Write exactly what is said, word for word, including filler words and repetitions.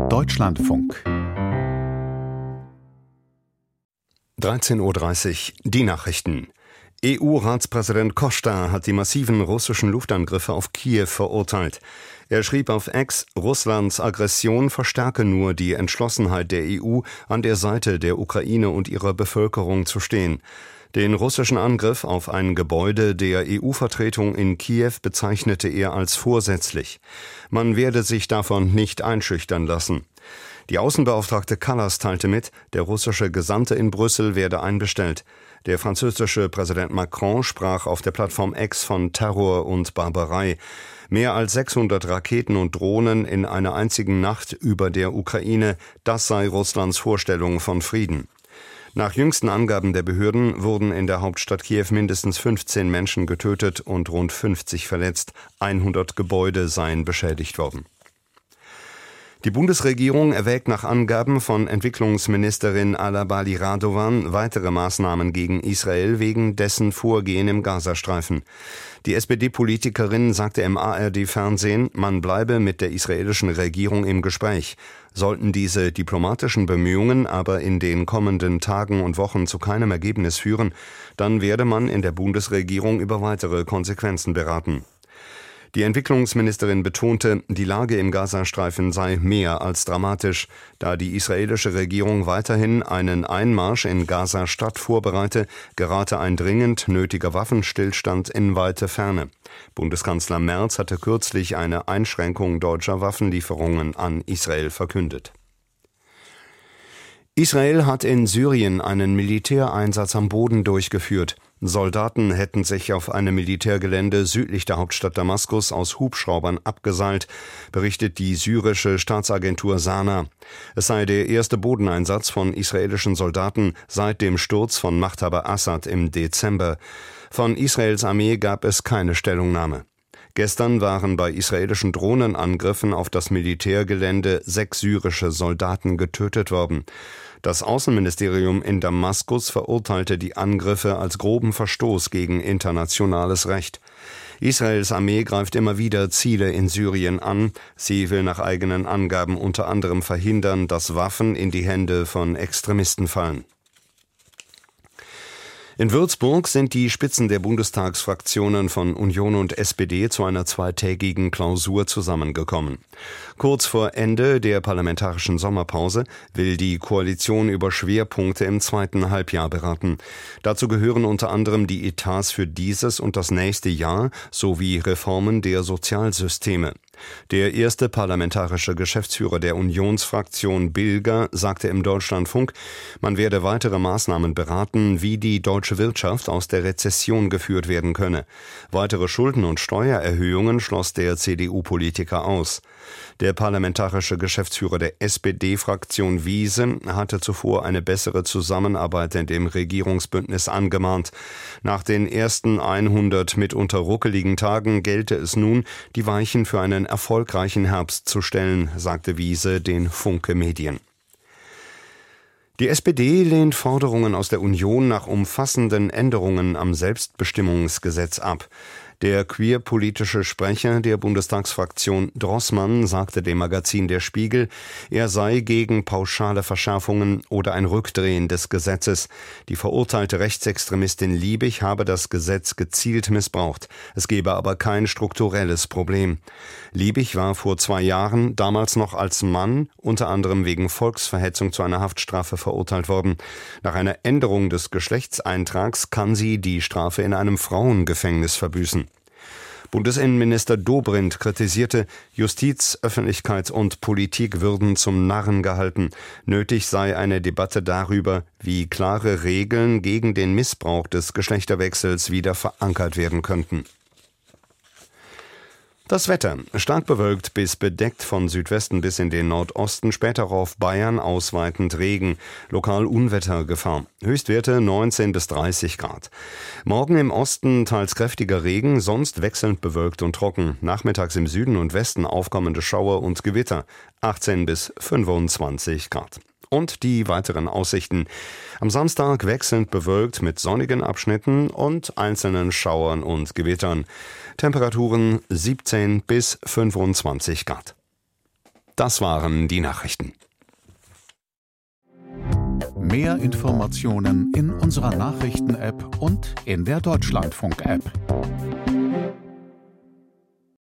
Deutschlandfunk. dreizehn Uhr dreißig, die Nachrichten. E U-Ratspräsident Costa hat die massiven russischen Luftangriffe auf Kiew verurteilt. Er schrieb auf X, Russlands Aggression verstärke nur die Entschlossenheit der E U, an der Seite der Ukraine und ihrer Bevölkerung zu stehen. Den russischen Angriff auf ein Gebäude der E U-Vertretung in Kiew bezeichnete er als vorsätzlich. Man werde sich davon nicht einschüchtern lassen. Die Außenbeauftragte Kallas teilte mit, der russische Gesandte in Brüssel werde einbestellt. Der französische Präsident Macron sprach auf der Plattform X von Terror und Barbarei. Mehr als sechshundert Raketen und Drohnen in einer einzigen Nacht über der Ukraine, das sei Russlands Vorstellung von Frieden. Nach jüngsten Angaben der Behörden wurden in der Hauptstadt Kiew mindestens fünfzehn Menschen getötet und rund fünfzig verletzt. hundert Gebäude seien beschädigt worden. Die Bundesregierung erwägt nach Angaben von Entwicklungsministerin Alla Bali Radovan weitere Maßnahmen gegen Israel wegen dessen Vorgehen im Gazastreifen. Die S P D-Politikerin sagte im A R D-Fernsehen, man bleibe mit der israelischen Regierung im Gespräch. Sollten diese diplomatischen Bemühungen aber in den kommenden Tagen und Wochen zu keinem Ergebnis führen, dann werde man in der Bundesregierung über weitere Konsequenzen beraten. Die Entwicklungsministerin betonte, die Lage im Gazastreifen sei mehr als dramatisch, da die israelische Regierung weiterhin einen Einmarsch in Gaza-Stadt vorbereite, gerate ein dringend nötiger Waffenstillstand in weite Ferne. Bundeskanzler Merz hatte kürzlich eine Einschränkung deutscher Waffenlieferungen an Israel verkündet. Israel hat in Syrien einen Militäreinsatz am Boden durchgeführt. Soldaten hätten sich auf einem Militärgelände südlich der Hauptstadt Damaskus aus Hubschraubern abgeseilt, berichtet die syrische Staatsagentur Sana. Es sei der erste Bodeneinsatz von israelischen Soldaten seit dem Sturz von Machthaber Assad im Dezember. Von Israels Armee gab es keine Stellungnahme. Gestern waren bei israelischen Drohnenangriffen auf das Militärgelände sechs syrische Soldaten getötet worden. Das Außenministerium in Damaskus verurteilte die Angriffe als groben Verstoß gegen internationales Recht. Israels Armee greift immer wieder Ziele in Syrien an. Sie will nach eigenen Angaben unter anderem verhindern, dass Waffen in die Hände von Extremisten fallen. In Würzburg sind die Spitzen der Bundestagsfraktionen von Union und S P D zu einer zweitägigen Klausur zusammengekommen. Kurz vor Ende der parlamentarischen Sommerpause will die Koalition über Schwerpunkte im zweiten Halbjahr beraten. Dazu gehören unter anderem die Etats für dieses und das nächste Jahr sowie Reformen der Sozialsysteme. Der erste parlamentarische Geschäftsführer der Unionsfraktion Bilger sagte im Deutschlandfunk, man werde weitere Maßnahmen beraten, wie die deutsche Wirtschaft aus der Rezession geführt werden könne. Weitere Schulden- und Steuererhöhungen schloss der C D U-Politiker aus. Der parlamentarische Geschäftsführer der S P D-Fraktion Wiese hatte zuvor eine bessere Zusammenarbeit in dem Regierungsbündnis angemahnt. Nach den ersten hundert mitunter ruckeligen Tagen gelte es nun, die Weichen für einen erfolgreichen Herbst zu stellen, sagte Wiese den Funke Medien. Die S P D lehnt Forderungen aus der Union nach umfassenden Änderungen am Selbstbestimmungsgesetz ab. Der queerpolitische Sprecher der Bundestagsfraktion Drossmann sagte dem Magazin Der Spiegel, er sei gegen pauschale Verschärfungen oder ein Rückdrehen des Gesetzes. Die verurteilte Rechtsextremistin Liebig habe das Gesetz gezielt missbraucht. Es gebe aber kein strukturelles Problem. Liebig war vor zwei Jahren, damals noch als Mann, unter anderem wegen Volksverhetzung zu einer Haftstrafe verurteilt worden. Nach einer Änderung des Geschlechtseintrags kann sie die Strafe in einem Frauengefängnis verbüßen. Bundesinnenminister Dobrindt kritisierte, Justiz, Öffentlichkeit und Politik würden zum Narren gehalten. Nötig sei eine Debatte darüber, wie klare Regeln gegen den Missbrauch des Geschlechterwechsels wieder verankert werden könnten. Das Wetter. Stark bewölkt bis bedeckt von Südwesten bis in den Nordosten, später auf Bayern ausweitend Regen, lokal Unwettergefahr. Höchstwerte neunzehn bis dreißig Grad. Morgen im Osten teils kräftiger Regen, sonst wechselnd bewölkt und trocken. Nachmittags im Süden und Westen aufkommende Schauer und Gewitter, achtzehn bis fünfundzwanzig Grad. Und die weiteren Aussichten. Am Samstag wechselnd bewölkt mit sonnigen Abschnitten und einzelnen Schauern und Gewittern. Temperaturen siebzehn bis fünfundzwanzig Grad. Das waren die Nachrichten. Mehr Informationen in unserer Nachrichten-App und in der Deutschlandfunk-App.